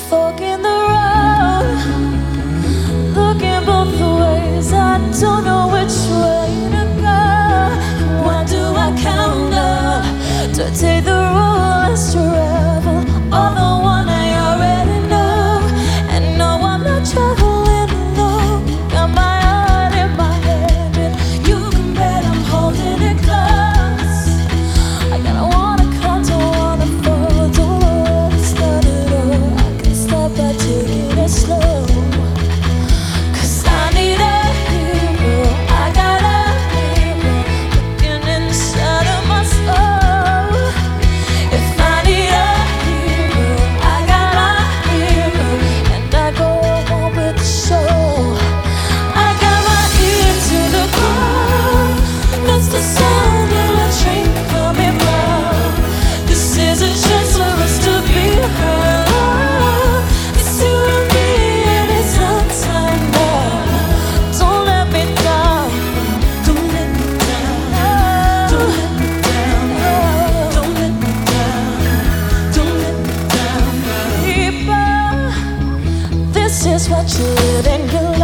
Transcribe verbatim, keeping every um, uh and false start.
fork in the road, looking both ways. I don't know which way to go. When do I count up to take the road less travel, or the one I already know? And no, I'm not traveling alone. Got my heart in my hand, and you can bet I'm holding it close. I gotta wanna come to wanna fall. Don't know where to start it all. I can start by taking it slow. Cause I need a hero. I got a hero looking inside of my soul. If I need a hero, I got a hero, and I go along with the show. I got my ear to the ground. That's the sound of a train coming round. This is a chance for us to be heard. It's you and me, and it's our time now. Don't let me down. Don't let me down. Don't let me down. Don't let me down. Don't let me down. People, this is what you did and you